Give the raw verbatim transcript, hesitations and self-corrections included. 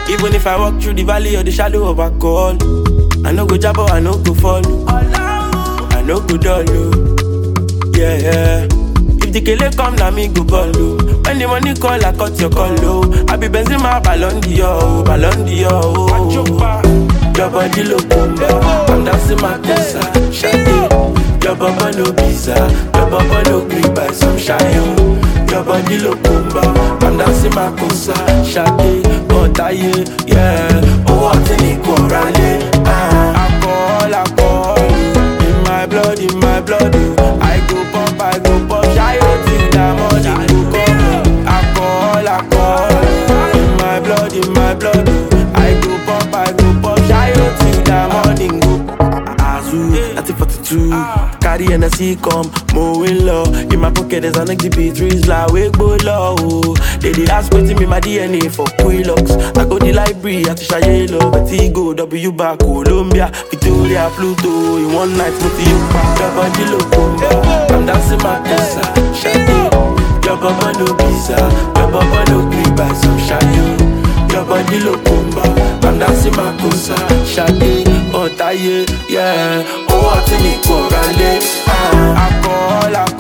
Even if I walk through the valley or the shadow of a call, I no go jabo, I no go follow, I no go dollo. Yeah, yeah. If the kele come, na me go bolo. When the money call, I cut your call low. I be benzin my ballon d'Or, ballon d'Or. Your body look bomba, I'm dancing my cosa, shawty. Your baba no pizza, your baba no green by some shayo. Your body look bomba, I'm dancing my cosa, shawty. But I yeah, oh what in the corale. Alcohol, alcohol, in my blood, in my blood. I go pop, I go pop, shayo till the morning go come. Alcohol, alcohol, in my blood, in my blood. I go pop, I go pop, shayo till the morning go. Azu, nineteen forty-two, carry N S C come, mowing low. In my pocket there's an exhibit, trees like we go low. They dey ask waiting me my D N A for Quilocks. I go the library, I teach a yellow, Vertigo, W back, Colombia, Victoria, Pluto. In one night, put you back, your body look bomba. I'm dancing my cosa, shawty. Your baba no pizza, your baba no green by some shayo. Your body look bomba, I'm dancing my cosa, shawty. Oh, taille, yeah, oh, what in the corale, ah, alcohol, alcohol.